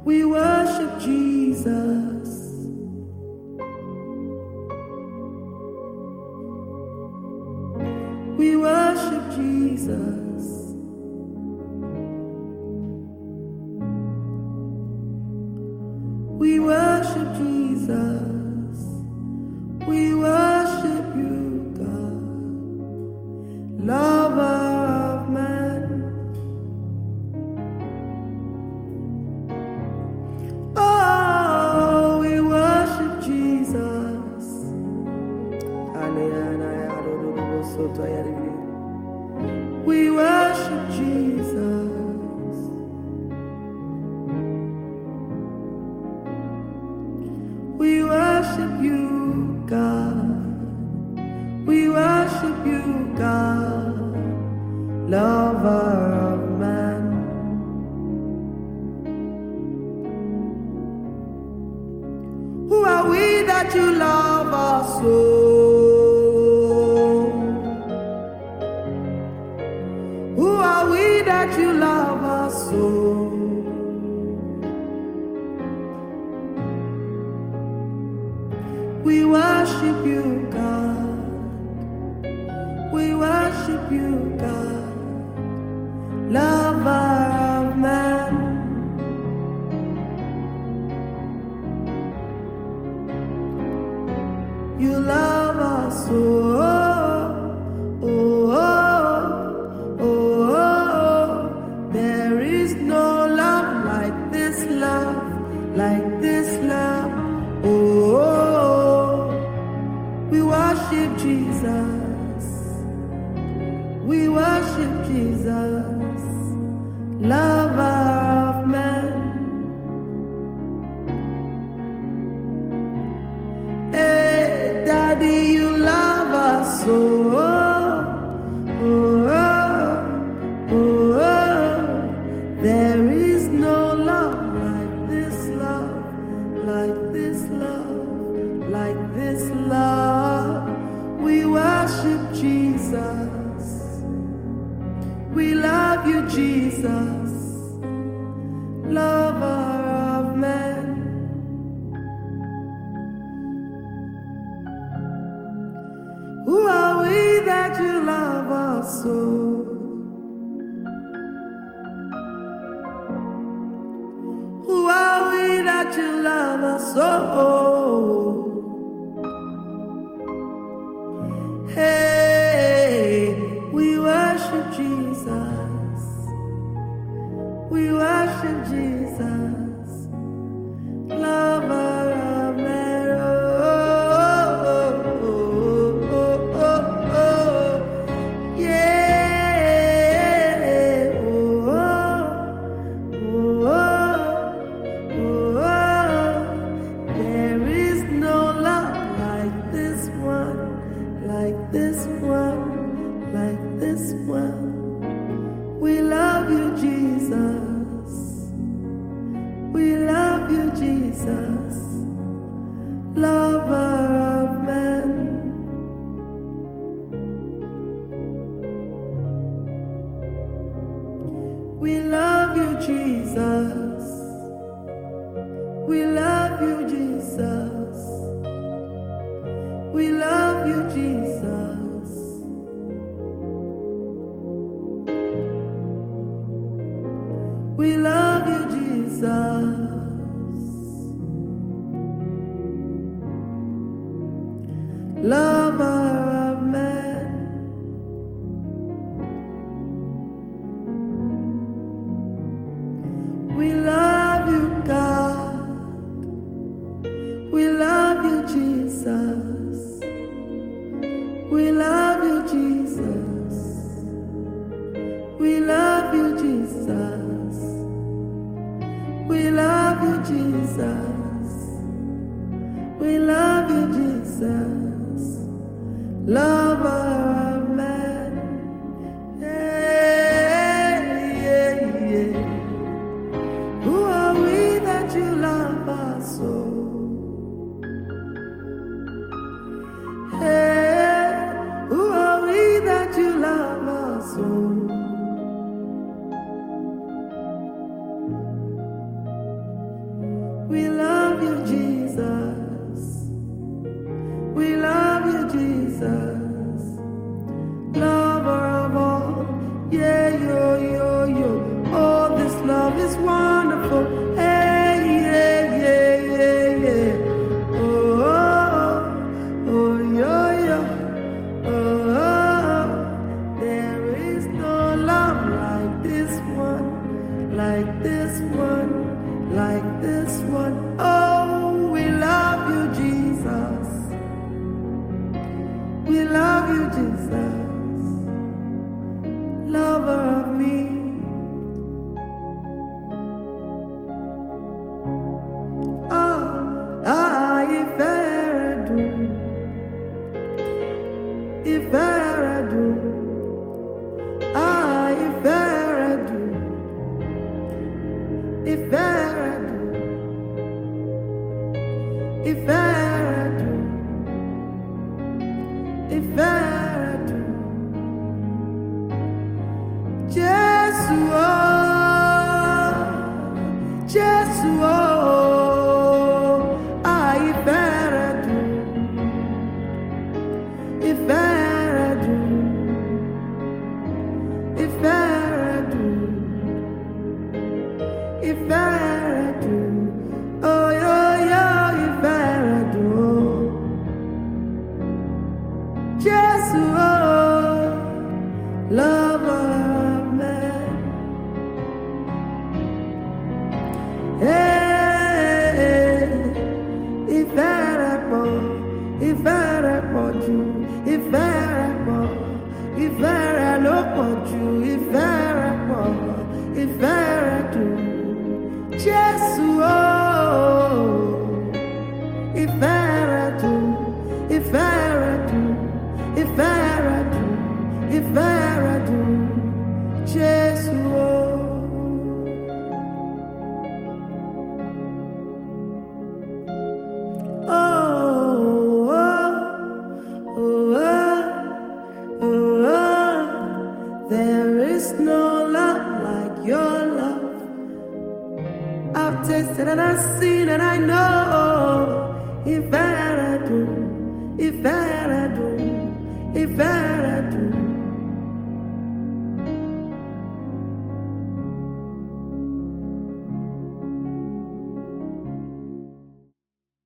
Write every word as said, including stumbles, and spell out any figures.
We worship Jesus. We worship Jesus. We worship Jesus. We worship you, God, lover of man. Oh, we worship Jesus. We worship Jesus. We worship you, God. We worship you, God, lover of man. Who are we that you love us so? Who are we that you love us so? We worship you, God. We worship you, God, lover of man. You love us so. Oh, oh, oh, oh. There is no love like this love, like this love. Oh, oh. We worship Jesus. We worship Jesus, lover of man. Hey, Daddy, you love us so. Oh, oh, oh, oh. There is no love like this love, like this love, like this love. We worship Jesus. We love you, Jesus, lover of man. Who are we that you love us so? Who are we that you love us so? Hey, we worship Jesus. We worship Jesus, lover of man. Oh, oh, oh, oh, oh. Yeah. Oh, oh, oh, oh. There is no love like this one, like this one, like this one. We love you, Jesus. We love you, Jesus, lover of man. We love you, Jesus. We love you, Jesus. We love you, Jesus. We love you, Jesus, lover of man. We love you, God. We love you, Jesus. We love you, Jesus. We love you, Jesus. We love you, Jesus. We love you, Jesus, lover of man. Yeah, yeah, yeah. Who are we that you love us so? Hey, who are we that you love us so? We love you, Jesus. We love you, Jesus. Lover of all. Yeah, yo, yo, yo. Oh, this love is wonderful. Hey, yeah, yeah, yeah, yeah. Oh, oh, oh, yo, yo. Oh, oh, there is no love like this one, like this one, like this one. Oh, we love you, Jesus. We love you, Jesus, lover of me. Oh, ah, if I do, if I do, ah, if I do, if I do, if I do, if I do, Jesus, oh, Jesus, oh, ah, if I do, if I do, if I do, if I do, oh, yo, yo, if I do, Jesus, oh, lover of man. Hey, if I fall, if I fall you, if I fall, if I look at you, if I fall, if I do, Jesus, oh, if I do, if I do. If I do, if I do, Jesus, oh, oh, oh, oh, oh, oh, there is no love like your love. I've tasted and I've seen and I know. If I do, if I do. If I do,